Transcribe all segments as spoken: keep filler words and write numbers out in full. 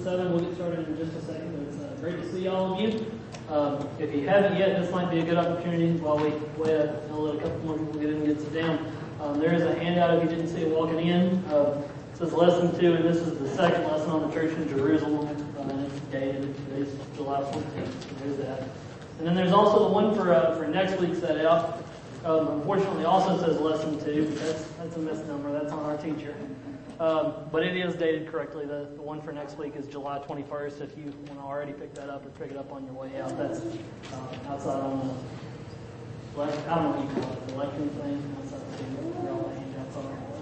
seven. We'll get started in just a second, but it's uh, great to see all of you. Um, if you haven't yet, this might be a good opportunity while we wait. I'll let a couple more people get in and get sit down. Um, there is a handout if you didn't see it walking in. Uh, it says lesson two, and this is the second lesson on the church in Jerusalem. Um, and it's dated. Today's July fourteenth, so there's that. And then there's also the one for uh, for next week set out. Um, unfortunately, also says lesson two. But that's that's a misnomer. That's on our teacher. Um, but it is dated correctly. The, the one for next week is July twenty-first. If you want to already pick that up or pick it up on your way out, that's uh, outside on the, I don't know what you call it, the lectern thing. Outside the all the handouts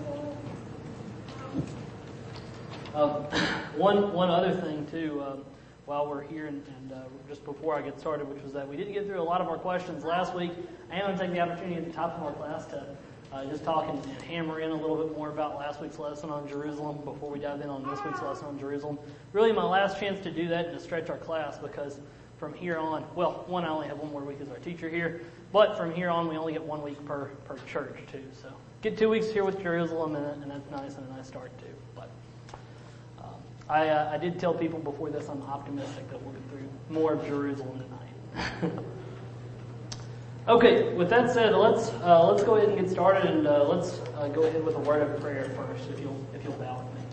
on there. Um, one, one other thing too, um, while we're here and, and uh, just before I get started, which was that we didn't get through a lot of our questions last week. I am going to take the opportunity at the top of our class to Uh, just talk and, and hammer in a little bit more about last week's lesson on Jerusalem before we dive in on this week's lesson on Jerusalem. Really my last chance to do that and to stretch our class, because from here on, well, one, I only have one more week as our teacher here, but from here on we only get one week per, per church too. So get two weeks here with Jerusalem, and, and that's nice and a nice start too. But um, I, uh, I did tell people before this I'm optimistic that we'll get through more of Jerusalem tonight. Okay, with that said, let's uh, let's go ahead and get started, and uh, let's uh, go ahead with a word of prayer first, if you'll if you'll bow with me.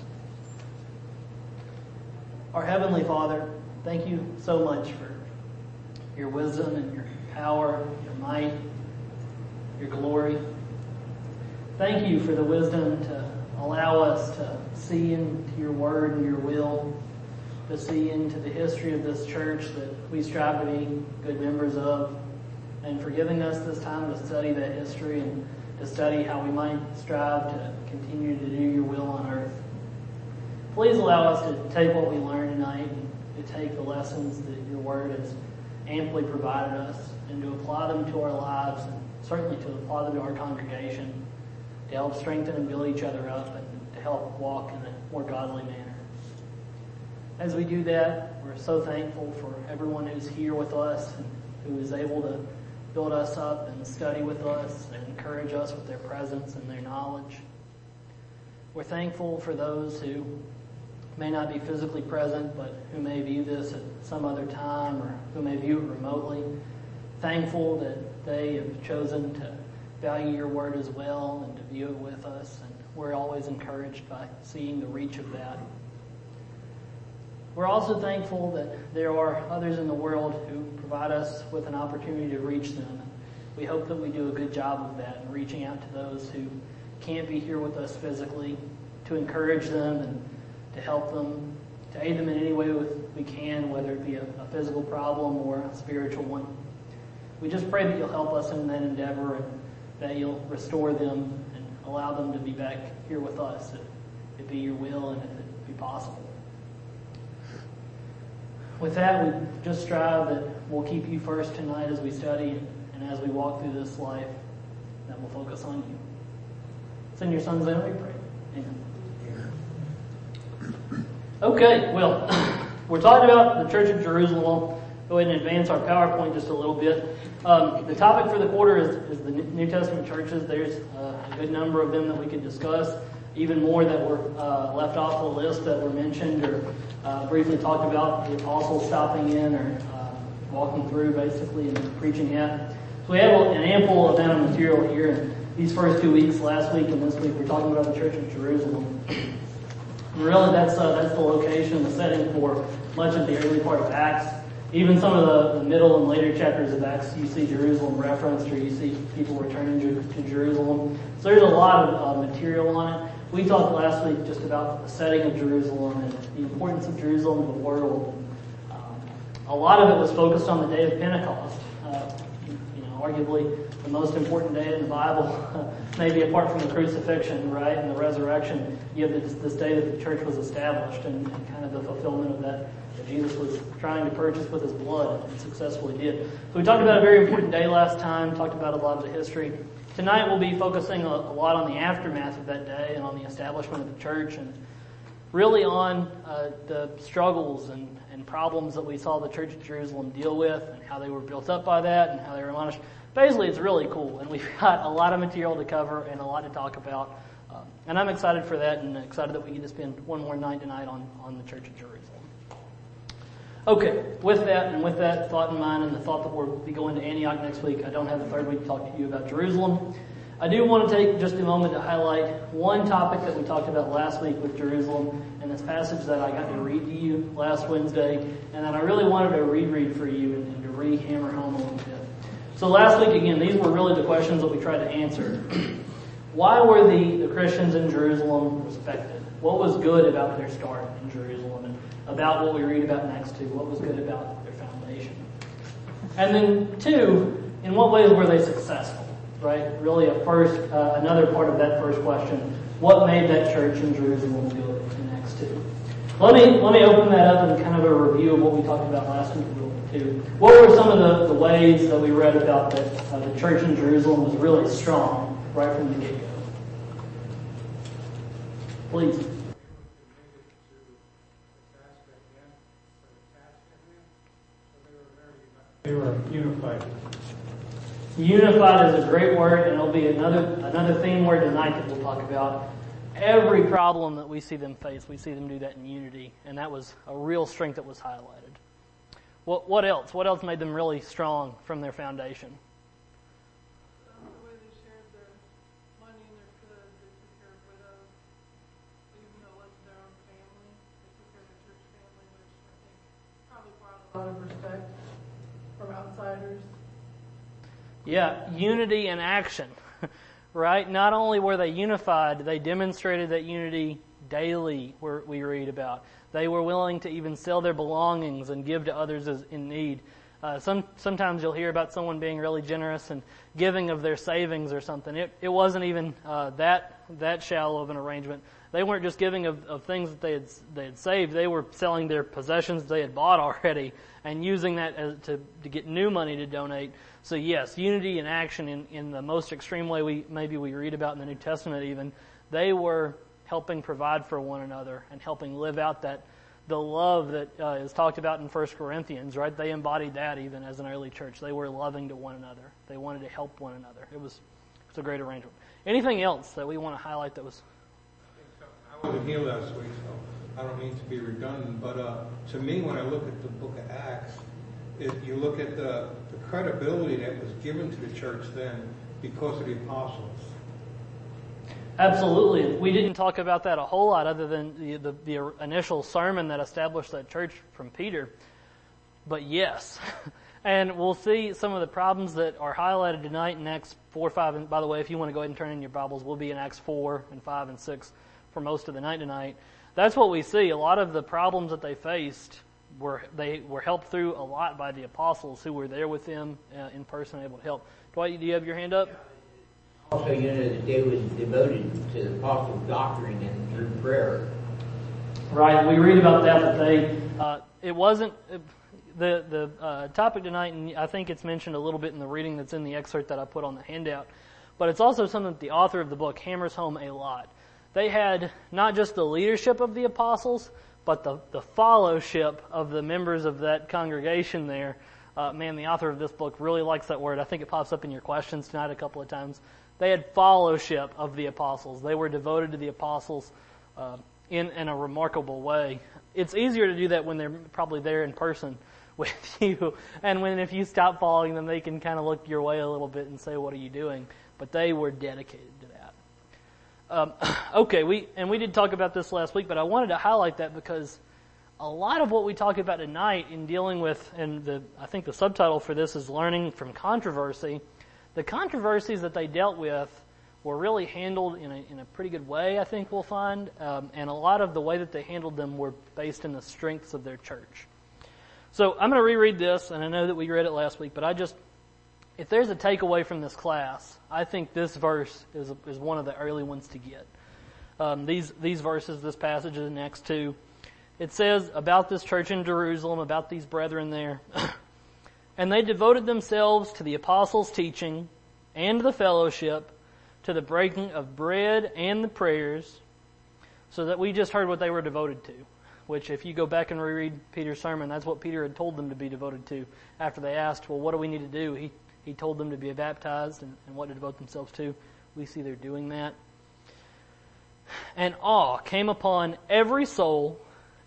Our Heavenly Father, thank you so much for your wisdom and your power, your might, your glory. Thank you for the wisdom to allow us to see into your word and your will, to see into the history of this church that we strive to be good members of, and for giving us this time to study that history and to study how we might strive to continue to do your will on earth. Please allow us to take what we learned tonight and to take the lessons that your word has amply provided us and to apply them to our lives, and certainly to apply them to our congregation, to help strengthen and build each other up and to help walk in a more godly manner. As we do that, we're so thankful for everyone who's here with us and who is able to build us up and study with us and encourage us with their presence and their knowledge. We're thankful for those who may not be physically present, but who may view this at some other time or who may view it remotely. Thankful that they have chosen to value your word as well and to view it with us, and we're always encouraged by seeing the reach of that. We're also thankful that there are others in the world who provide us with an opportunity to reach them. We hope that we do a good job of that in reaching out to those who can't be here with us physically, to encourage them and to help them, to aid them in any way we can, whether it be a, a physical problem or a spiritual one. We just pray that you'll help us in that endeavor and that you'll restore them and allow them to be back here with us if it be your will and if it be possible. With that, we just strive that we'll keep you first tonight as we study and as we walk through this life, that we'll focus on you. It's in your Son's name we pray. Amen. Okay, well, we're talking about the Church of Jerusalem. We'll go ahead and advance our PowerPoint just a little bit. Um, the topic for the quarter is, is the New Testament churches. There's uh, a good number of them that we could discuss. Even more that were uh, left off the list that were mentioned or uh, briefly talked about, the apostles stopping in or uh, walking through basically and preaching at. So we have an ample amount of material here. And these first two weeks, last week and this week, we're talking about the Church of Jerusalem. And really, that's uh, that's the location, the setting for much of the early part of Acts. Even some of the, the middle and later chapters of Acts, you see Jerusalem referenced, or you see people returning to, to Jerusalem. So there's a lot of uh, material on it. We talked last week just about the setting of Jerusalem and the importance of Jerusalem to the world. Um, a lot of it was focused on the day of Pentecost. Uh, you know, arguably the most important day in the Bible, maybe apart from the crucifixion, right, and the resurrection. You have this, this day that the church was established and, and kind of the fulfillment of that that Jesus was trying to purchase with his blood and successfully did. So we talked about a very important day last time, talked about a lot of the history. Tonight we'll be focusing a, a lot on the aftermath of that day and on the establishment of the church and really on uh, the struggles and, and problems that we saw the Church of Jerusalem deal with and how they were built up by that and how they were admonished. Basically, it's really cool, and we've got a lot of material to cover and a lot to talk about. Um, and I'm excited for that and excited that we get to spend one more night tonight on, on the Church of Jerusalem. Okay, with that and with that thought in mind and the thought that we'll be going to Antioch next week, I don't have a third week to talk to you about Jerusalem. I do want to take just a moment to highlight one topic that we talked about last week with Jerusalem and this passage that I got to read to you last Wednesday, and that I really wanted to reread for you and, and to re-hammer home a little bit. So last week, again, these were really the questions that we tried to answer. Why were the, the Christians in Jerusalem respected? What was good about their start in Jerusalem and about what we read about next to? What was good about their foundation? And then two, in what ways were they successful? Right? Really a first, uh, another part of that first question. What made that church in Jerusalem good in Acts two? Let me, let me open that up in kind of a review of what we talked about last week a little bit too. What were some of the, the ways that we read about that uh, the church in Jerusalem was really strong right from the get-go? Please. They were unified. Unified is a great word, and it'll be another another theme word tonight that we'll talk about. Every problem that we see them face, we see them do that in unity, and that was a real strength that was highlighted. What, what else? What else made them really strong from their foundation? Um, the way they shared their money and their goods, they took care of widows, even though it wasn't their own family, they took care of the church family, which I think probably brought a lot of respect from outsiders. Yeah, unity and action, right? Not only were they unified, they demonstrated that unity daily, we read about. They were willing to even sell their belongings and give to others as in need. Uh, some, sometimes you'll hear about someone being really generous and giving of their savings or something. It, it wasn't even uh, that that shallow of an arrangement. They weren't just giving of, of things that they had they had saved. They were selling their possessions they had bought already and using that as, to to get new money to donate. So yes, unity and action in, in the most extreme way we maybe we read about in the New Testament even. They were helping provide for one another and helping live out that the love that uh, is talked about in First Corinthians, right? They embodied that even as an early church. They were loving to one another. They wanted to help one another. It was, it was a great arrangement. Anything else that we want to highlight that was? I wasn't here last week, so I don't mean to be redundant, but uh, to me, when I look at the book of Acts, it, you look at the, the credibility that was given to the church then because of the apostles. Absolutely. We didn't talk about that a whole lot other than the, the, the initial sermon that established that church from Peter. But yes. And we'll see some of the problems that are highlighted tonight in Acts four, five, and by the way, if you want to go ahead and turn in your Bibles, we'll be in Acts four and five and six for most of the night tonight. That's what we see. A lot of the problems that they faced were, they were helped through a lot by the apostles who were there with them uh, in person, able to help. Dwight, do you have your hand up? Also, you know that they were devoted to the apostles' doctrine and through prayer. Right. We read about that, that they, uh, it wasn't, it, the, the, uh, topic tonight, and I think it's mentioned a little bit in the reading that's in the excerpt that I put on the handout, but it's also something that the author of the book hammers home a lot. They had not just the leadership of the apostles, but the, the fellowship of the members of that congregation there. Uh, man, the author of this book really likes that word. I think it pops up in your questions tonight a couple of times. They had fellowship of the apostles. They were devoted to the apostles uh, in, in a remarkable way. It's easier to do that when they're probably there in person with you. And when if you stop following them, they can kind of look your way a little bit and say, what are you doing? But they were dedicated to that. Um, okay, we and we did talk about this last week, but I wanted to highlight that because a lot of what we talk about tonight in dealing with, and the I think the subtitle for this is Learning from Controversy. The controversies that they dealt with were really handled in a, in a pretty good way, I think we'll find, um, and a lot of the way that they handled them were based in the strengths of their church. So I'm going to reread this, and I know that we read it last week, but I just, if there's a takeaway from this class, I think this verse is is one of the early ones to get. Um, these these verses, this passage in Acts two, it says about this church in Jerusalem, about these brethren there. And they devoted themselves to the apostles' teaching and the fellowship, to the breaking of bread and the prayers, so that we just heard what they were devoted to, which if you go back and reread Peter's sermon, that's what Peter had told them to be devoted to. After they asked, well, what do we need to do? He he told them to be baptized and, and what to devote themselves to. We see they're doing that. And awe came upon every soul,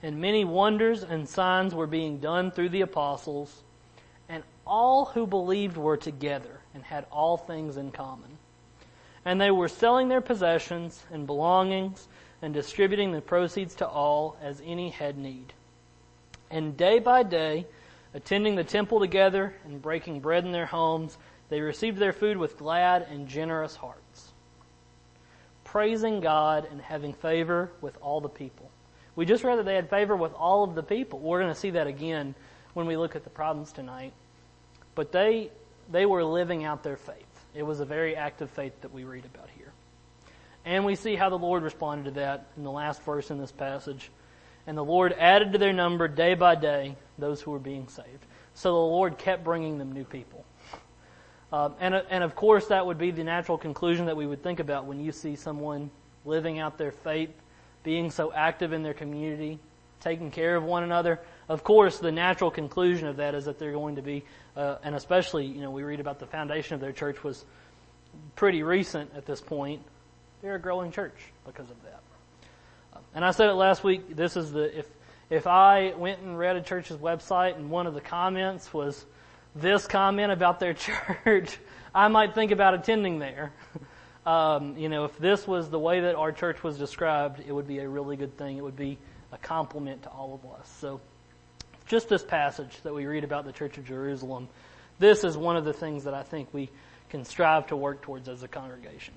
and many wonders and signs were being done through the apostles, and all who believed were together and had all things in common. And they were selling their possessions and belongings and distributing the proceeds to all as any had need. And day by day, attending the temple together and breaking bread in their homes, they received their food with glad and generous hearts, praising God and having favor with all the people. We just read that they had favor with all of the people. We're going to see that again when we look at the problems tonight. But they they were living out their faith. It was a very active faith that we read about here. And we see how the Lord responded to that in the last verse in this passage. And the Lord added to their number day by day those who were being saved. So the Lord kept bringing them new people. Um, and, and of course that would be the natural conclusion that we would think about when you see someone living out their faith, being so active in their community, taking care of one another. Of course, the natural conclusion of that is that they're going to be, uh, and especially, you know, we read about the foundation of their church was pretty recent at this point. They're a growing church because of that. Uh, and I said it last week, this is the, if, if I went and read a church's website and one of the comments was this comment about their church, I might think about attending there. Um, you know, if this was the way that our church was described, it would be a really good thing. It would be a compliment to all of us. So, just this passage that we read about the Church of Jerusalem, this is one of the things that I think we can strive to work towards as a congregation.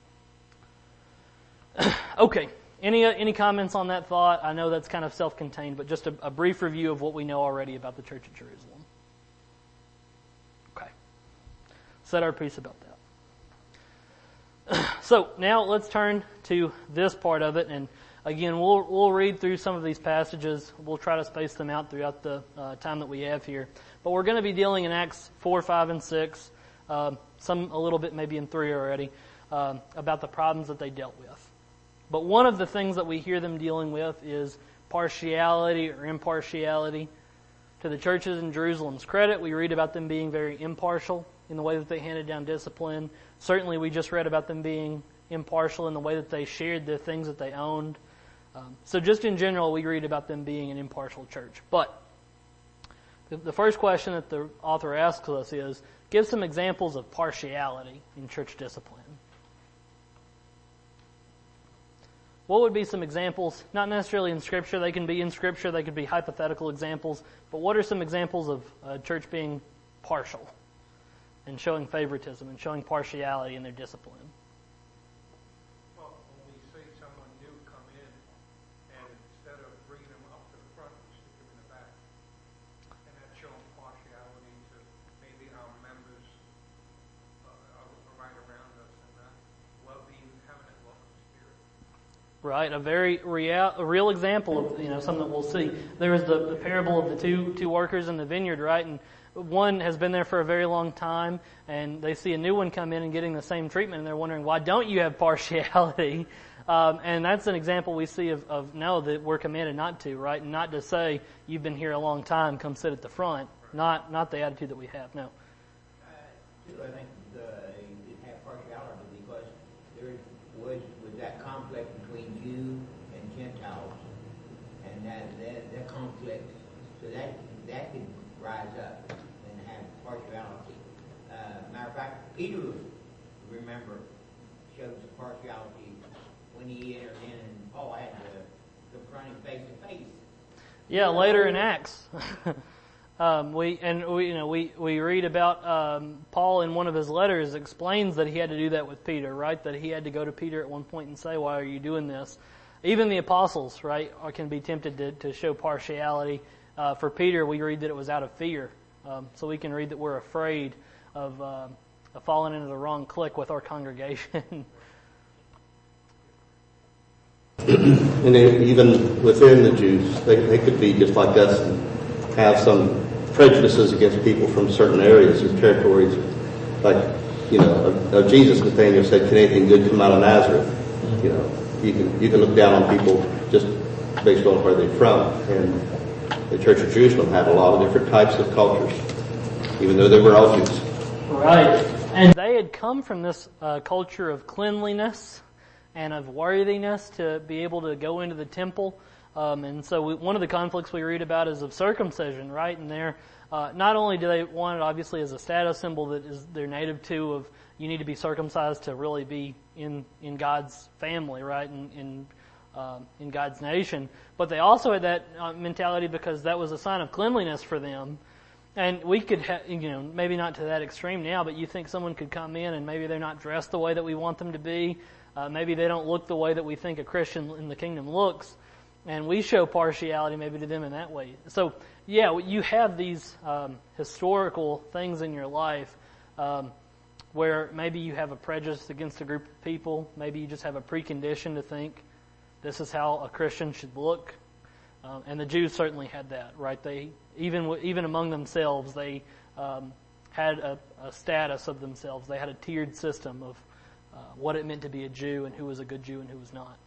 Okay, any uh, any comments on that thought? I know that's kind of self-contained, but just a, a brief review of what we know already about the Church of Jerusalem. Okay, said our piece about that. So now let's turn to this part of it, and again, we'll we'll read through some of these passages. We'll try to space them out throughout the uh, time that we have here. But we're going to be dealing in Acts four, five, and six, uh, some a little bit maybe in three already, uh, about the problems that they dealt with. But one of the things that we hear them dealing with is partiality or impartiality. To the churches in Jerusalem's credit, we read about them being very impartial in the way that they handed down discipline. Certainly we just read about them being impartial in the way that they shared the things that they owned. Um, so just in general, we read about them being an impartial church. But the, the first question that the author asks us is, give some examples of partiality in church discipline. What would be some examples, not necessarily in Scripture, they can be in Scripture, they could be hypothetical examples, but what are some examples of a church being partial and showing favoritism and showing partiality in their discipline? Well, when we see someone new come in, and instead of bringing them up to the front, we stick them in the back. And that's showing partiality to maybe our members uh, right around us and not well-being, having that welcome spirit. Right, a very real, a real example of, you know, something that we'll see. There is the, the parable of the two two workers in the vineyard, right? And one has been there for a very long time, and they see a new one come in and getting the same treatment, and they're wondering, why don't you have partiality? Um, and that's an example we see of, of no, that we're commanded not to, right? And not to say, you've been here a long time, come sit at the front. Not not the attitude that we have, no. Uh, I think the, it had partiality because there was, was that conflict between Jew and Gentiles, and that, that, that conflict, so that, that could rise up and have partiality. Uh, matter of fact, Peter, remember, shows partiality when he entered in, and Paul had to confront him face to face. Yeah, later in Acts, um, we and we you know we we read about um, Paul in one of his letters explains that he had to do that with Peter, right? That he had to go to Peter at one point and say, "Why are you doing this?" Even the apostles, right, can be tempted to, to show partiality. Uh, for Peter, we read that it was out of fear. Um, so we can read that we're afraid of, uh, of falling into the wrong clique with our congregation. And they, even within the Jews, they, they could be just like us and have some prejudices against people from certain areas or territories. Like, you know, of, of Jesus, Nathaniel said, "Can anything good come out of Nazareth?" You know, you can you can look down on people just based on where they're from. And the Church of Jerusalem had a lot of different types of cultures, even though they were all Jews. Right. And they had come from this uh, culture of cleanliness and of worthiness to be able to go into the temple. Um, and so we, one of the conflicts we read about is of circumcision, right? And they're, uh, not only do they want it obviously as a status symbol that is they're native to, of you need to be circumcised to really be in, in God's family, right? In, in, um, in God's nation. But they also had that uh, mentality because that was a sign of cleanliness for them. And we could, ha- you know, maybe not to that extreme now, but you think someone could come in and maybe they're not dressed the way that we want them to be. Uh, maybe they don't look the way that we think a Christian in the kingdom looks. And we show partiality maybe to them in that way. So, yeah, you have these um, historical things in your life um, where maybe you have a prejudice against a group of people. Maybe you just have a precondition to think this is how a Christian should look. Um, and the Jews certainly had that, right? They even even among themselves, they um, had a, a status of themselves. They had a tiered system of uh, what it meant to be a Jew and who was a good Jew and who was not.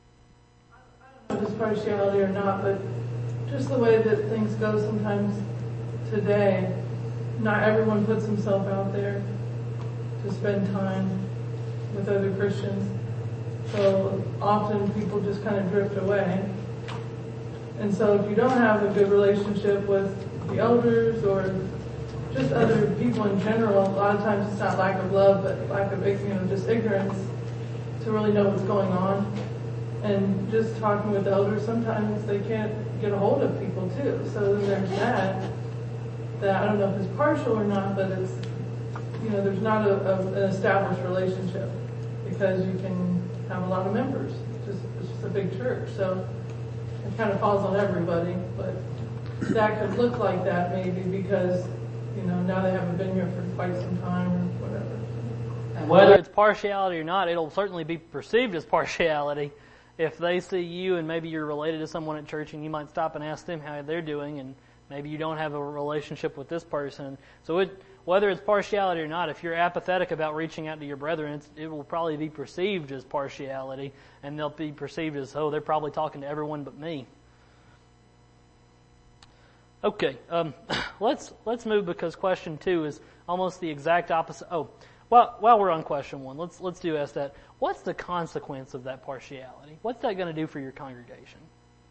I don't know if it's partiality or not, but just the way that things go sometimes today, not everyone puts himself out there to spend time with other Christians. So often people just kind of drift away. And so if you don't have a good relationship with the elders or just other people in general, a lot of times it's not lack of love, but lack of, you know, just ignorance to really know what's going on. And just talking with elders, sometimes they can't get a hold of people too. So then there's that, that I don't know if it's partial or not, but it's, you know, there's not a, a, an established relationship because you can have a lot of members. It's just, it's just a big church. So it kind of falls on everybody, but that could look like that maybe because, you know, now they haven't been here for quite some time or whatever. And whether it's partiality or not, it'll certainly be perceived as partiality. If they see you and maybe you're related to someone at church and you might stop and ask them how they're doing and maybe you don't have a relationship with this person. So it, whether it's partiality or not, if you're apathetic about reaching out to your brethren, it's, it will probably be perceived as partiality and they'll be perceived as, oh, they're probably talking to everyone but me. Okay, um, let's, let's move because question two is almost the exact opposite. Oh, well, while we're on question one, let's, let's do ask that. What's the consequence of that partiality? What's that going to do for your congregation?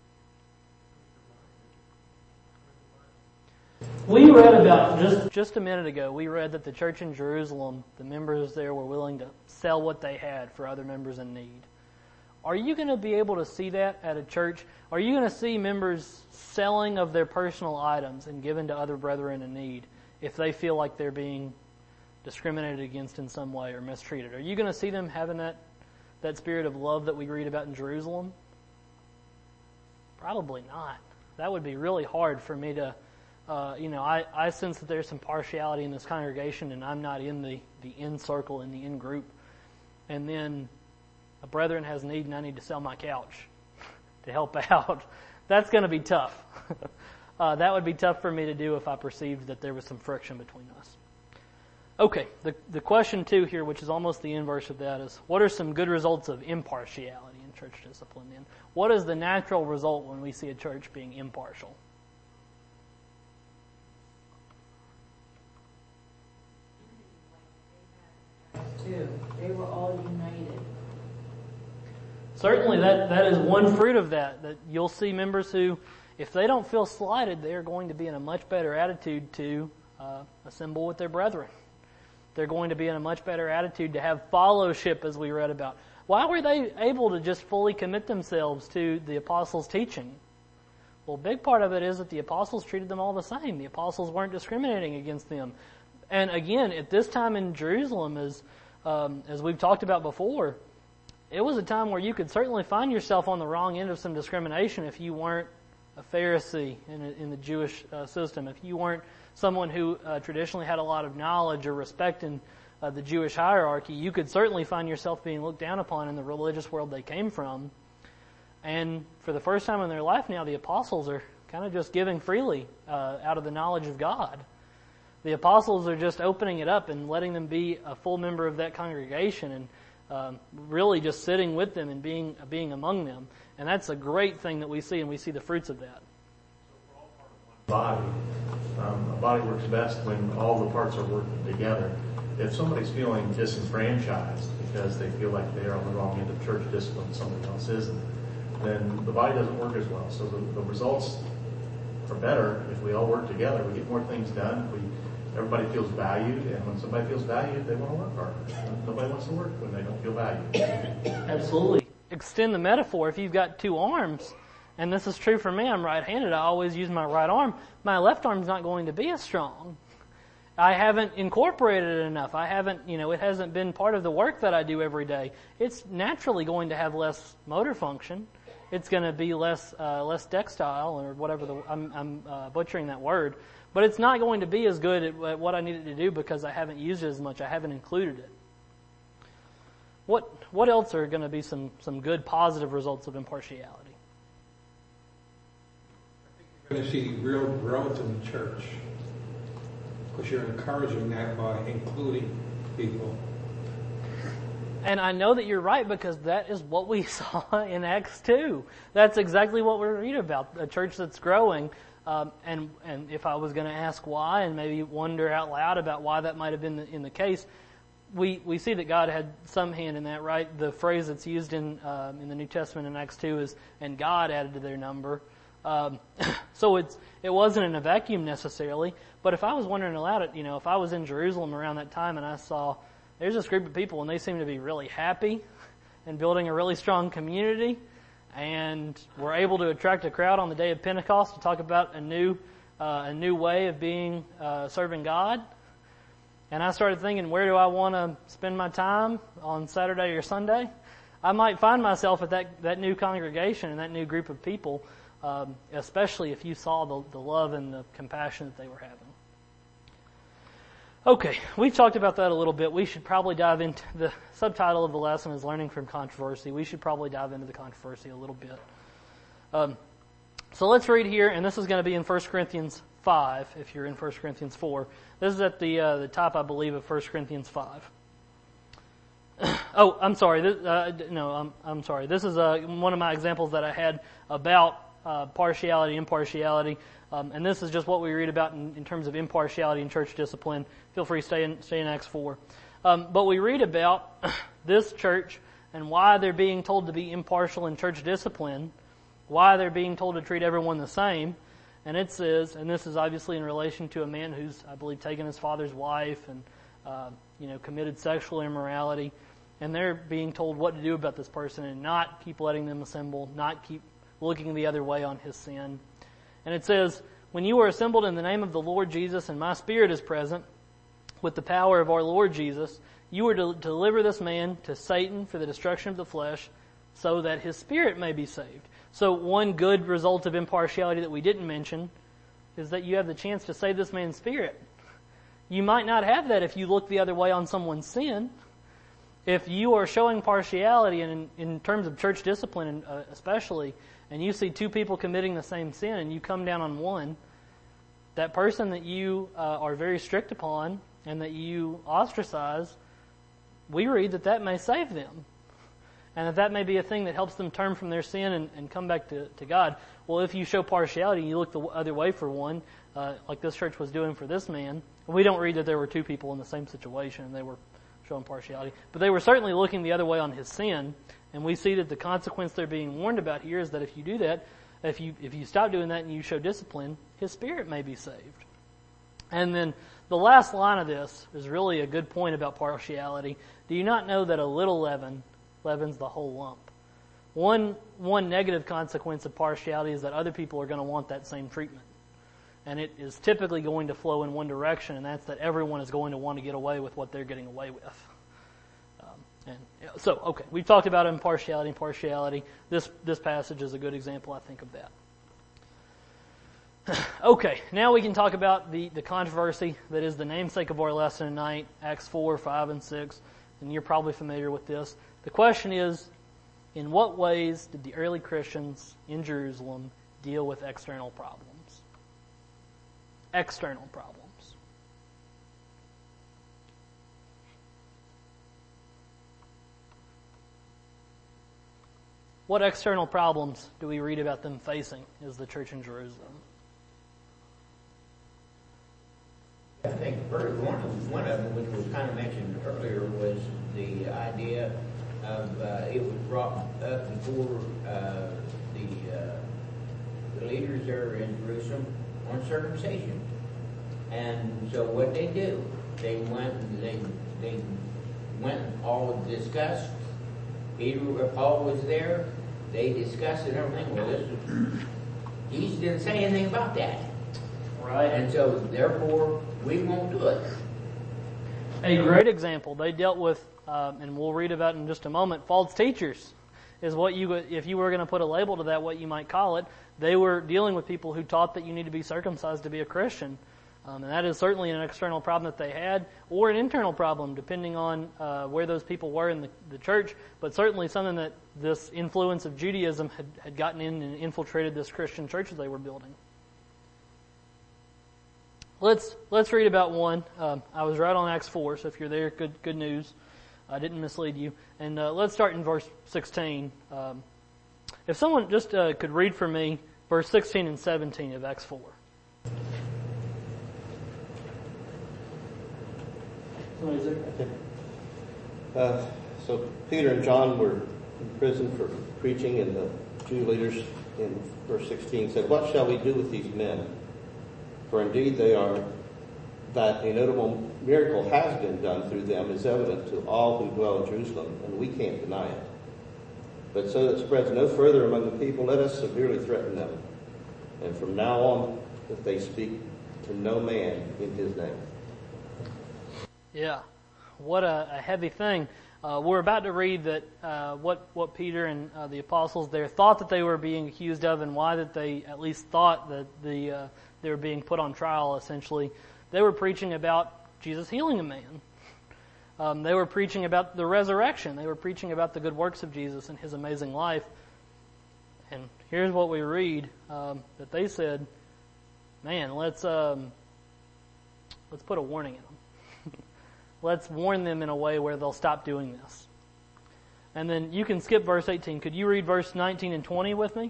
We read about, just, just a minute ago, we read that the church in Jerusalem, the members there were willing to sell what they had for other members in need. Are you going to be able to see that at a church? Are you going to see members selling of their personal items and given to other brethren in need if they feel like they're being discriminated against in some way or mistreated? Are you going to see them having that, that spirit of love that we read about in Jerusalem? Probably not. That would be really hard for me to, uh, you know, I, I sense that there's some partiality in this congregation and I'm not in the, the in circle, in the in group. And then a brethren has need and I need to sell my couch to help out. That's going to be tough. uh, that would be tough for me to do if I perceived that there was some friction between us. Okay, the, the question two here, which is almost the inverse of that, is what are some good results of impartiality in church discipline then? What is the natural result when we see a church being impartial? They were all united. Certainly that, that is one fruit of that, that you'll see members who, if they don't feel slighted, they are going to be in a much better attitude to uh, assemble with their brethren. They're going to be in a much better attitude to have fellowship, as we read about. Why were they able to just fully commit themselves to the apostles' teaching? Well, a big part of it is that the apostles treated them all the same. The apostles weren't discriminating against them. And again, at this time in Jerusalem, as, um, as we've talked about before, it was a time where you could certainly find yourself on the wrong end of some discrimination if you weren't a Pharisee in, a, in the Jewish uh, system, if you weren't someone who uh, traditionally had a lot of knowledge or respect in uh, the Jewish hierarchy. You could certainly find yourself being looked down upon in the religious world they came from. And for the first time in their life now, the apostles are kind of just giving freely uh, out of the knowledge of God. The apostles are just opening it up and letting them be a full member of that congregation and um, really just sitting with them and being uh, being among them. And that's a great thing that we see, and we see the fruits of that. Body. Um, a body works best when all the parts are working together. If somebody's feeling disenfranchised because they feel like they're on the wrong end of church discipline, somebody else isn't, then the body doesn't work as well. So the, the results are better if we all work together. We get more things done. We everybody feels valued, and when somebody feels valued, they want to work harder. Nobody wants to work when they don't feel valued. Absolutely. Extend the metaphor. If you've got two arms, and this is true for me, I'm right-handed. I always use my right arm. My left arm's not going to be as strong. I haven't incorporated it enough. I haven't, you know, it hasn't been part of the work that I do every day. It's naturally going to have less motor function. It's going to be less uh, less textile, or whatever the I'm, I'm uh, butchering that word. But it's not going to be as good at, at what I need it to do because I haven't used it as much. I haven't included it. What what else are going to be some some good positive results of impartiality? You're going to see real growth in the church because you're encouraging that by including people. And I know that you're right because that is what we saw in Acts two. That's exactly what we read about, a church that's growing. Um, and, and if I was going to ask why and maybe wonder out loud about why that might have been the, in the case, we, we see that God had some hand in that, right? The phrase that's used in, um, in the New Testament in Acts two is, and God added to their number. Um, so it's, it wasn't in a vacuum necessarily, but if I was wondering aloud, you know, if I was in Jerusalem around that time and I saw there's this group of people and they seem to be really happy and building a really strong community, and we're able to attract a crowd on the day of Pentecost to talk about a new, uh, a new way of being, uh, serving God. And I started thinking, where do I want to spend my time on Saturday or Sunday? I might find myself at that, that new congregation and that new group of people, um, especially if you saw the, the love and the compassion that they were having. Okay, we've talked about that a little bit. We should probably dive into the subtitle of the lesson is Learning from Controversy. We should probably dive into the controversy a little bit. Um, so let's read here, and this is going to be in First Corinthians five, if you're in First Corinthians four. This is at the uh, the top, I believe, of First Corinthians five. oh, I'm sorry. This, uh, no, I'm, I'm sorry. This is uh, one of my examples that I had about uh, partiality, impartiality. Um, and this is just what we read about in, in terms of impartiality in church discipline. Feel free to stay in, stay in Acts four. Um, but we read about this church and why they're being told to be impartial in church discipline, why they're being told to treat everyone the same. And it says, and this is obviously in relation to a man who's, I believe, taken his father's wife and, uh, you know, committed sexual immorality. And they're being told what to do about this person and not keep letting them assemble, not keep looking the other way on his sin. And it says, when you are assembled in the name of the Lord Jesus and my spirit is present with the power of our Lord Jesus, you are to deliver this man to Satan for the destruction of the flesh so that his spirit may be saved. So one good result of impartiality that we didn't mention is that you have the chance to save this man's spirit. You might not have that if you look the other way on someone's sin. If you are showing partiality in, in terms of church discipline uh, especially, and you see two people committing the same sin and you come down on one, that person that you uh, are very strict upon and that you ostracize, we read that that may save them. And that that may be a thing that helps them turn from their sin and, and come back to, to God. Well, if you show partiality and you look the other way for one, uh, like this church was doing for this man, we don't read that there were two people in the same situation and they were showing partiality. But they were certainly looking the other way on his sin. And we see that the consequence they're being warned about here is that if you do that, if you if you stop doing that and you show discipline, his spirit may be saved. And then the last line of this is really a good point about partiality. Do you not know that a little leaven leavens the whole lump? One one negative consequence of partiality is that other people are going to want that same treatment. And it is typically going to flow in one direction, and that's that everyone is going to want to get away with what they're getting away with. And so, okay, we've talked about impartiality and partiality. This this passage is a good example, I think, of that. Okay, now we can talk about the, the controversy that is the namesake of our lesson tonight, Acts four, five, and six. And you're probably familiar with this. The question is, in what ways did the early Christians in Jerusalem deal with external problems? External problems. What external problems do we read about them facing as the church in Jerusalem? I think first, one of, one of them, which was kind of mentioned earlier, was the idea of uh, it was brought up before uh, the leaders there in Jerusalem on circumcision. And so what they do, they went, they, they went and all discussed. Peter, Paul was there. They discussed it and everything. Well, this was, Jesus didn't say anything about that. Right. And so, therefore, we won't do it. A great example. They dealt with, um, and we'll read about in just a moment, false teachers is what you, if you were going to put a label to that, what you might call it. They were dealing with people who taught that you need to be circumcised to be a Christian. Um, and that is certainly an external problem that they had, or an internal problem, depending on uh, where those people were in the, the church, but certainly something that this influence of Judaism had, had gotten in and infiltrated this Christian church that they were building. Let's let's read about one. Um, I was right on Acts four, so if you're there, good good news. I didn't mislead you. And uh, let's start in verse sixteen. Um, if someone just uh, could read for me verse sixteen and seventeen of Acts four. Somebody's there? Okay. Uh, so Peter and John were in prison for preaching, and the Jew leaders in verse sixteen said, "What shall we do with these men? For indeed they are, that a notable miracle has been done through them is evident to all who dwell in Jerusalem, and we can't deny it. But so that it spreads no further among the people, let us severely threaten them. And from now on, that they speak to no man in his name." Yeah, what a, a heavy thing. Uh, we're about to read that uh, what what Peter and uh, the apostles there thought that they were being accused of, and why that they at least thought that the uh, they were being put on trial. Essentially, they were preaching about Jesus healing a man. Um, they were preaching about the resurrection. They were preaching about the good works of Jesus and His amazing life. And here's what we read um, that they said, "Man, let's um, let's put a warning in them. Let's warn them in a way where they'll stop doing this." And then you can skip verse eighteen. Could you read verse nineteen and twenty with me?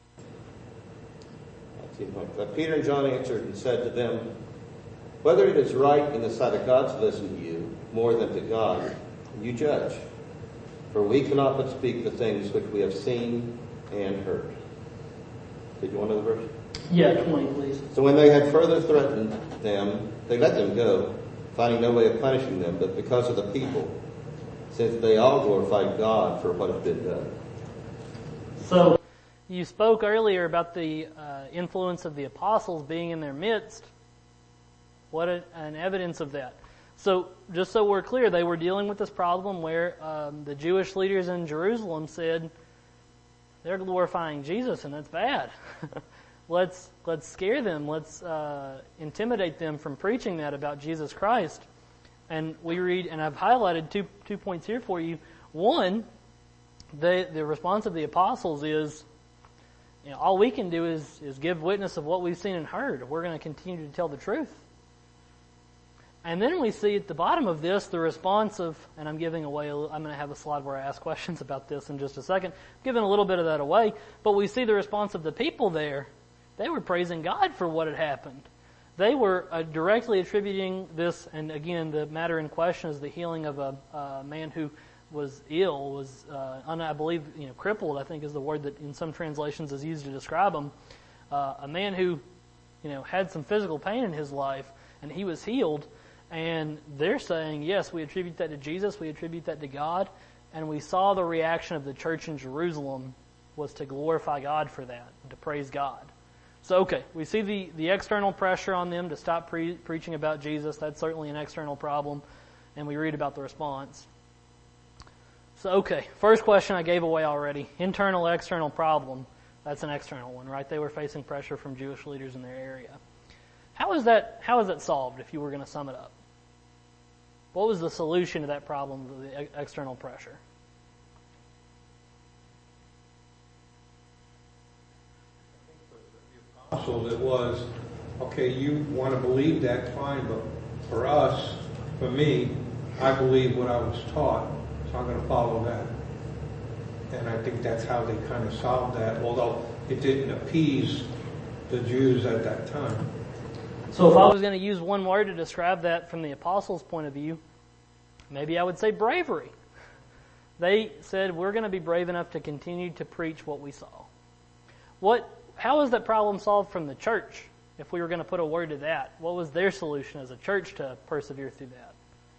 But Peter and John answered and said to them, "Whether it is right in the sight of God to listen to you more than to God, you judge. For we cannot but speak the things which we have seen and heard." Did you want another verse? Yeah, twenty, please. "So when they had further threatened them, they let them go, finding no way of punishing them, but because of the people, since they all glorified God for what had been done." So, you spoke earlier about the uh, influence of the apostles being in their midst. What a, an evidence of that. So, just so we're clear, they were dealing with this problem where um, the Jewish leaders in Jerusalem said, they're glorifying Jesus, and that's bad. let's let's scare them. Let's uh, intimidate them from preaching that about Jesus Christ. And we read, and I've highlighted two two points here for you. One, the the response of the apostles is, you know, all we can do is is give witness of what we've seen and heard. We're going to continue to tell the truth. And then we see at the bottom of this the response of, and I'm giving away, a, I'm going to have a slide where I ask questions about this in just a second. I'm giving a little bit of that away, but we see the response of the people there. They were praising God for what had happened. They were uh, directly attributing this, and again, the matter in question is the healing of a, a man who was ill, was, uh, un, I believe, you know, crippled, I think is the word that in some translations is used to describe him. Uh, a man who, you know, had some physical pain in his life, and he was healed. And they're saying, yes, we attribute that to Jesus, we attribute that to God, and we saw the reaction of the church in Jerusalem was to glorify God for that, to praise God. So, okay, we see the, the external pressure on them to stop pre- preaching about Jesus. That's certainly an external problem, and we read about the response. So, okay, first question I gave away already. Internal, external problem. That's an external one, right? They were facing pressure from Jewish leaders in their area. How is that, how is that solved, if you were going to sum it up? What was the solution to that problem of the external pressure? So it was, okay, you want to believe that, fine, but for us, for me, I believe what I was taught, so I'm going to follow that. And I think that's how they kind of solved that, although it didn't appease the Jews at that time. So if I was going to use one word to describe that from the apostles' point of view, maybe I would say bravery. They said, we're going to be brave enough to continue to preach what we saw. What how was that problem solved from the church? If we were going to put a word to that, what was their solution as a church to persevere through that?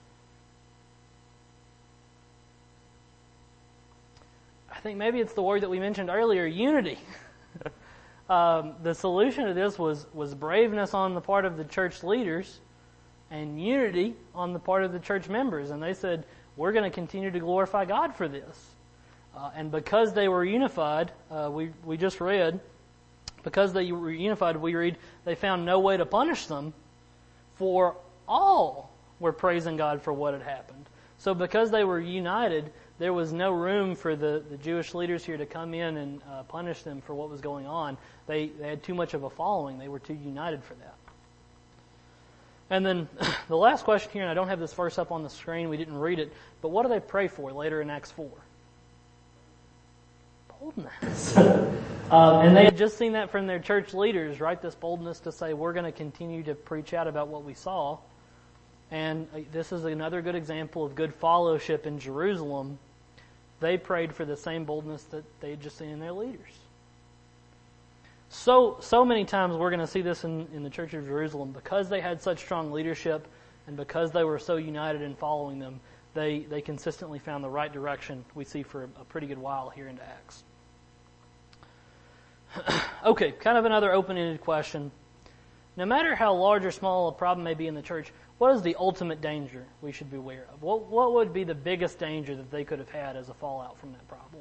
I think maybe it's the word that we mentioned earlier, unity. um, the solution to this was, was braveness on the part of the church leaders and unity on the part of the church members. And they said, we're going to continue to glorify God for this. Uh, and because they were unified, uh, we, we just read, because they were unified, we read, they found no way to punish them, for all were praising God for what had happened. So because they were united, there was no room for the, the Jewish leaders here to come in and uh, punish them for what was going on. They, they had too much of a following. They were too united for that. And then the last question here, and I don't have this verse up on the screen, we didn't read it, but what do they pray for later in Acts four? Boldness. um, and they had just seen that from their church leaders, right? This boldness to say, we're going to continue to preach out about what we saw. And this is another good example of good fellowship in Jerusalem. They prayed for the same boldness that they had just seen in their leaders. So, so many times we're going to see this in, in the Church of Jerusalem. Because they had such strong leadership and because they were so united in following them, they, they consistently found the right direction we see for a pretty good while here into Acts. Okay, kind of another open-ended question. No matter how large or small a problem may be in the church, what is the ultimate danger we should be aware of? What, what would be the biggest danger that they could have had as a fallout from that problem?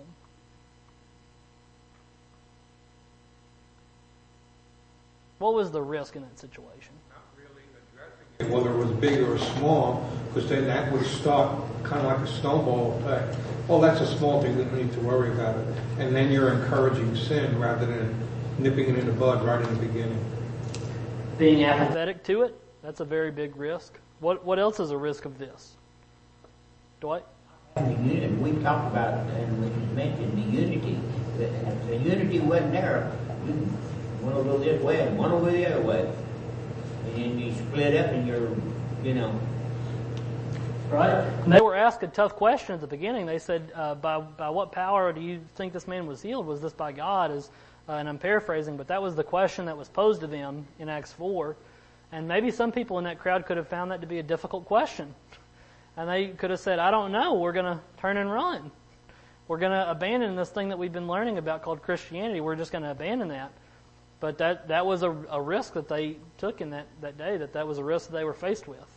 What was the risk in that situation? Not really addressing it, whether it was big or small, because then that would start kind of like a snowball effect. Well, that's a small thing, we don't need to worry about it. And then you're encouraging sin rather than nipping it in the bud right in the beginning. Being apathetic to it, that's a very big risk. What what else is a risk of this? Dwight? And the unity, we talked about, and we mentioned the unity. If the unity wasn't there, you want to go this way and want to go the other way. And then you split up and you're, you know. Right? And they were asked a tough question at the beginning. They said, uh, by, by what power do you think this man was healed? Was this by God? As, uh, and I'm paraphrasing, but that was the question that was posed to them in Acts four. And maybe some people in that crowd could have found that to be a difficult question. And they could have said, I don't know, we're going to turn and run. We're going to abandon this thing that we've been learning about called Christianity. We're just going to abandon that. But that, that was a, a risk that they took in that, that day, that that was a risk that they were faced with.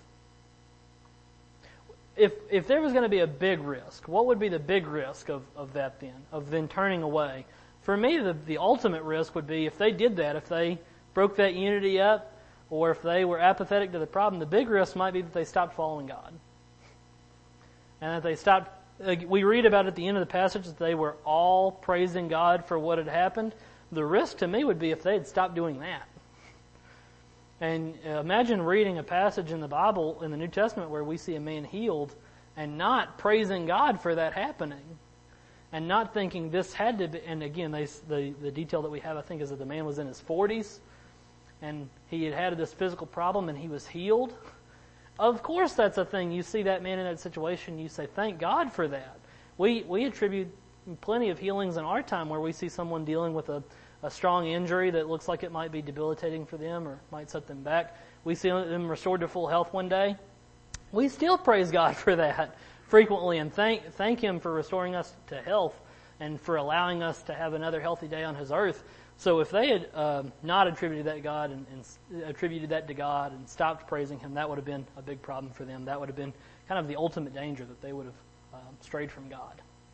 If if there was going to be a big risk, what would be the big risk of, of that then, of then turning away? For me, the, the ultimate risk would be if they did that, if they broke that unity up, or if they were apathetic to the problem, the big risk might be that they stopped following God. And that they stopped, we read about at the end of the passage that they were all praising God for what had happened. The risk to me would be if they had stopped doing that. And imagine reading a passage in the Bible, in the New Testament, where we see a man healed and not praising God for that happening. And not thinking this had to be, and again, they, the, the detail that we have, I think, is that the man was in his forties. And he had had this physical problem and he was healed. Of course that's a thing. You see that man in that situation, you say, thank God for that. We we attribute plenty of healings in our time where we see someone dealing with a, a strong injury that looks like it might be debilitating for them or might set them back. We see them restored to full health one day. We still praise God for that frequently and thank thank Him for restoring us to health and for allowing us to have another healthy day on His earth. So if they had uh, not attributed that God and, and attributed that to God and stopped praising Him, that would have been a big problem for them. That would have been kind of the ultimate danger that they would have um, strayed from God.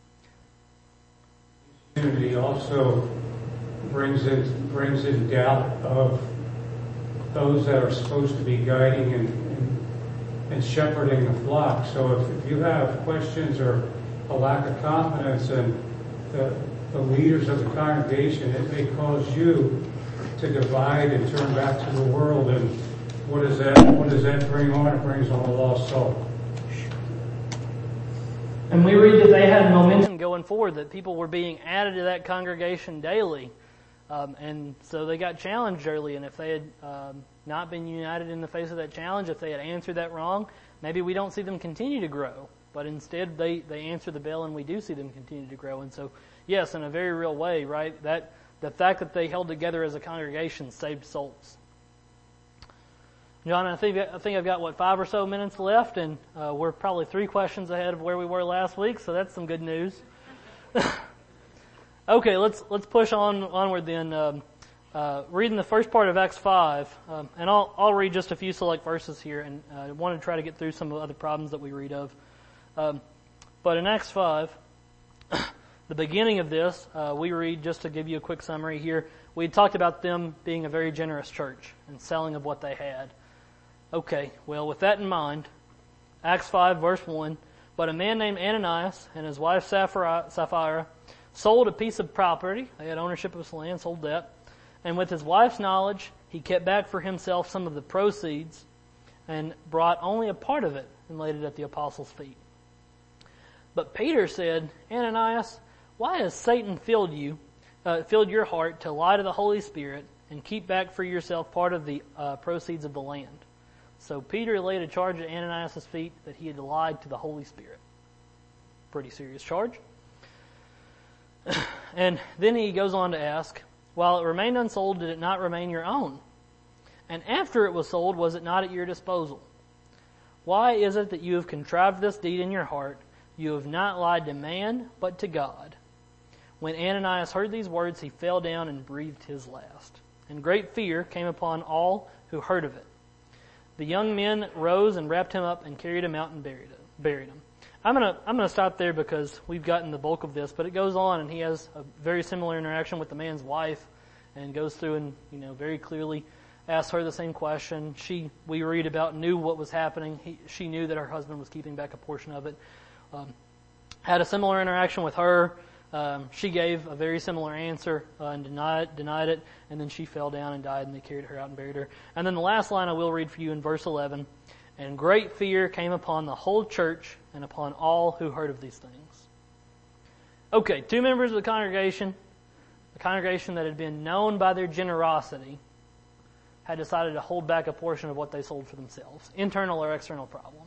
Unity also brings in brings in doubt of those that are supposed to be guiding and, and, and shepherding the flock. So if, if you have questions or a lack of confidence in the the leaders of the congregation, it may cause you to divide and turn back to the world. And what does that what does that bring on? It brings on a lost soul. And we read that they had momentum going forward, that people were being added to that congregation daily. Um, and so they got challenged early. And if they had um, not been united in the face of that challenge, if they had answered that wrong, maybe we don't see them continue to grow. But instead, they, they answer the bell and we do see them continue to grow. And so, yes, in a very real way, right, that the fact that they held together as a congregation saved souls. John, I think I think I've got what five or so minutes left, and uh, we're probably three questions ahead of where we were last week, so that's some good news. Okay, let's let's push on onward then. Um, uh, reading the first part of Acts five, um, and I'll I'll read just a few select verses here, and I uh, want to try to get through some of the other problems that we read of. Um, but in Acts five, the beginning of this, uh, we read, just to give you a quick summary here, we talked about them being a very generous church and selling of what they had. Okay, well, with that in mind, Acts five, verse one, but a man named Ananias and his wife Sapphira, Sapphira sold a piece of property. They had ownership of this land, sold that. And with his wife's knowledge, he kept back for himself some of the proceeds and brought only a part of it and laid it at the apostles' feet. But Peter said, Ananias, why has Satan filled you, uh, filled your heart to lie to the Holy Spirit and keep back for yourself part of the uh, proceeds of the land? So Peter laid a charge at Ananias' feet that he had lied to the Holy Spirit. Pretty serious charge. And then he goes on to ask, while it remained unsold, did it not remain your own? And after it was sold, was it not at your disposal? Why is it that you have contrived this deed in your heart? You have not lied to man, but to God. When Ananias heard these words, he fell down and breathed his last. And great fear came upon all who heard of it. The young men rose and wrapped him up and carried him out and buried him. Buried him. I'm gonna I'm gonna stop there because we've gotten the bulk of this, but it goes on, and he has a very similar interaction with the man's wife, and goes through and you know very clearly asks her the same question. She we read about knew what was happening. He, she knew that her husband was keeping back a portion of it. Um, had a similar interaction with her. Um, she gave a very similar answer uh, and denied denied it, and then she fell down and died, and they carried her out and buried her. And then the last line I will read for you in verse eleven. And great fear came upon the whole church and upon all who heard of these things. Okay, two members of the congregation, the congregation that had been known by their generosity, had decided to hold back a portion of what they sold for themselves. Internal or external problem?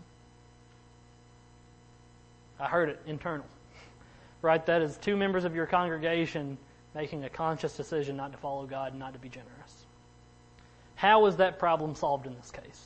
I heard it, internal. Right, that is two members of your congregation making a conscious decision not to follow God and not to be generous. How was that problem solved in this case?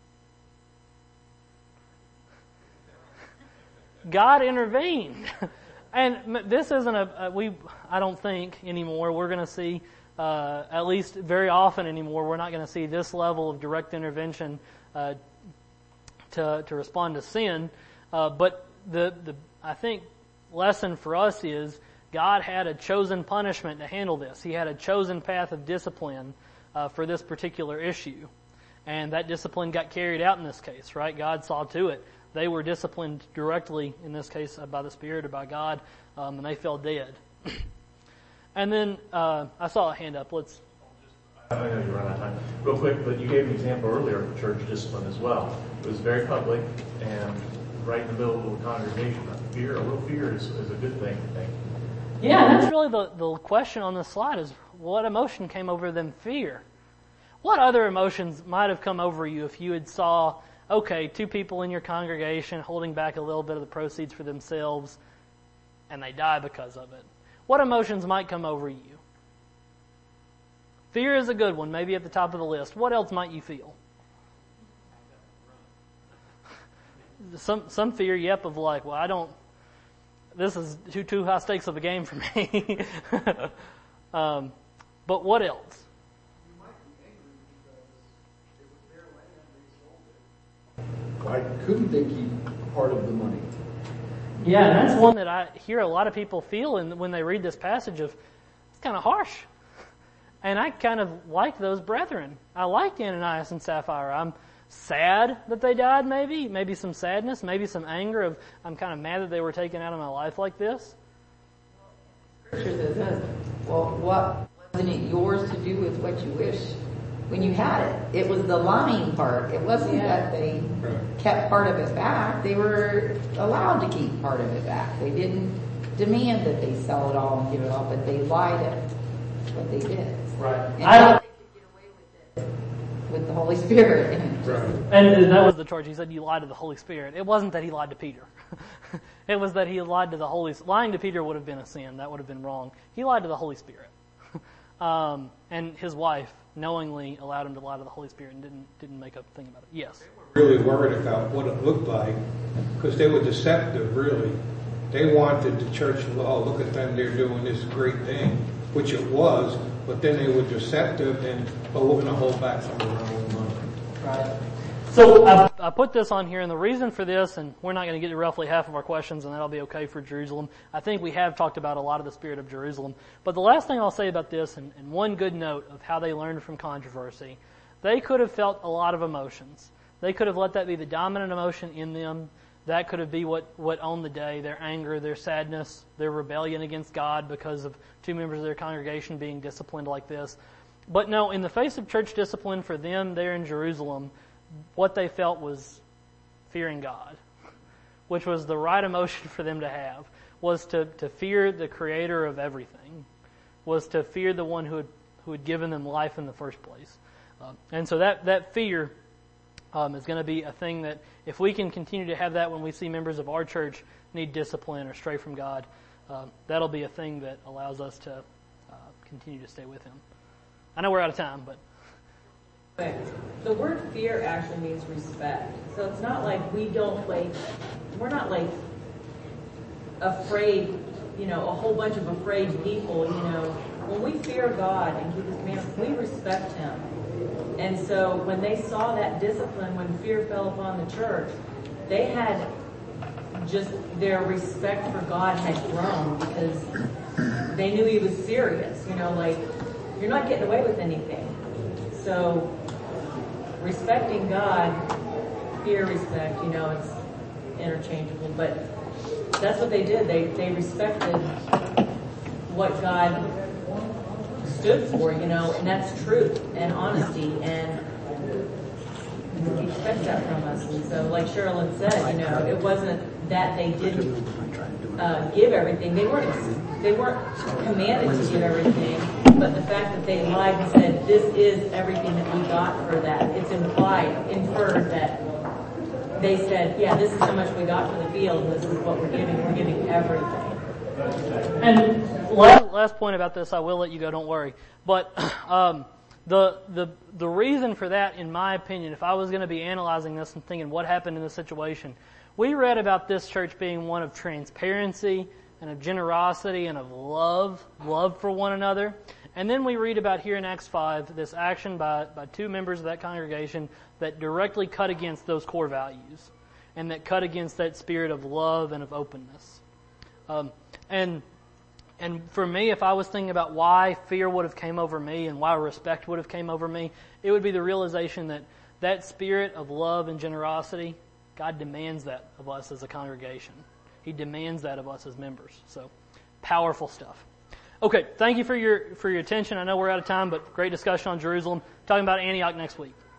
God intervened. And this isn't a, a, we, I don't think anymore, we're going to see, uh, at least very often anymore, we're not going to see this level of direct intervention, uh, to, to respond to sin. Uh, but the, the, I think lesson for us is God had a chosen punishment to handle this. He had a chosen path of discipline, uh, for this particular issue. And that discipline got carried out in this case, right? God saw to it. They were disciplined directly, in this case, by the Spirit or by God, um, and they fell dead. And then, uh, I saw a hand up. Let's... I know you're running out of time. Real quick, but you gave an example earlier of church discipline as well. It was very public and right in the middle of the congregation. Fear, a little fear is, is a good thing, I think. Yeah, that's really the, the question on this slide is, what emotion came over them? Fear. What other emotions might have come over you if you had saw... okay, two people in your congregation holding back a little bit of the proceeds for themselves, and they die because of it? What emotions might come over you? Fear is a good one, maybe at the top of the list. What else might you feel? Some some fear, yep, of like, well, I don't, this is too, too high stakes of a game for me. um, but what else? Why couldn't they keep part of the money? Yeah, and that's one that I hear a lot of people feel in, when they read this passage of, it's kind of harsh. And I kind of like those brethren. I like Ananias and Sapphira. I'm sad that they died, maybe. Maybe some sadness, maybe some anger of, I'm kind of mad that they were taken out of my life like this. Scripture says this. Well, what wasn't it yours to do with what you wish when you had it? It was the lying part. It wasn't yeah. that they kept part of it back. They were allowed to keep part of it back. They didn't demand that they sell it all and give it all, but they lied at what they did. Right. And I thought they could get away with it with the Holy Spirit. Right. And that was the charge. He said, you lied to the Holy Spirit. It wasn't that he lied to Peter. It was that he lied to the Holy Spirit. Lying to Peter would have been a sin. That would have been wrong. He lied to the Holy Spirit. um, and his wife knowingly allowed him to lie to the Holy Spirit and didn't didn't make a thing about it. Yes. Really worried about what it looked like because they were deceptive, really. They wanted the church to, oh, look at them, they're doing this great thing, which it was, but then they were deceptive and, oh, we're going to hold back some of our own money. Right. So I, I put this on here, and the reason for this, and we're not going to get to roughly half of our questions, and that'll be okay for Jerusalem. I think we have talked about a lot of the spirit of Jerusalem. But the last thing I'll say about this, and, and one good note of how they learned from controversy, they could have felt a lot of emotions. They could have let that be the dominant emotion in them. That could have been what, what owned the day, their anger, their sadness, their rebellion against God because of two members of their congregation being disciplined like this. But no, in the face of church discipline for them there in Jerusalem, what they felt was fearing God, which was the right emotion for them to have, was to, to fear the creator of everything, was to fear the one who had, who had given them life in the first place. Uh, and so that, that fear um, is going to be a thing that if we can continue to have that when we see members of our church need discipline or stray from God, uh, that'll be a thing that allows us to uh, continue to stay with Him. I know we're out of time, but... The word fear actually means respect. So it's not like we don't like, we're not like afraid, you know, a whole bunch of afraid people, you know. When we fear God and keep His commandments, we respect Him. And so when they saw that discipline, when fear fell upon the church, they had just, their respect for God had grown because they knew He was serious, you know, like, you're not getting away with anything. So respecting God, fear, respect, you know, it's interchangeable, but that's what they did. They they respected what God stood for, you know, and that's truth and honesty, and He expects that from us. And so, like Sherilyn said, you know, it wasn't that they didn't uh, give everything. They weren't they weren't commanded to give everything. But the fact that they lied and said, this is everything that we got for that, it's implied, inferred that they said, yeah, this is how much we got for the field, and this is what we're giving, we're giving everything. And last, last point about this, I will let you go, don't worry. But um, the the the reason for that, in my opinion, if I was going to be analyzing this and thinking what happened in this situation, we read about this church being one of transparency and of generosity and of love, love for one another. And then we read about here in Acts five, this action by, by two members of that congregation that directly cut against those core values and that cut against that spirit of love and of openness. Um, and and for me, if I was thinking about why fear would have came over me and why respect would have came over me, it would be the realization that that spirit of love and generosity, God demands that of us as a congregation. He demands that of us as members. So, powerful stuff. Okay, thank you for your for your attention. I know we're out of time, but great discussion on Jerusalem. Talking about Antioch next week.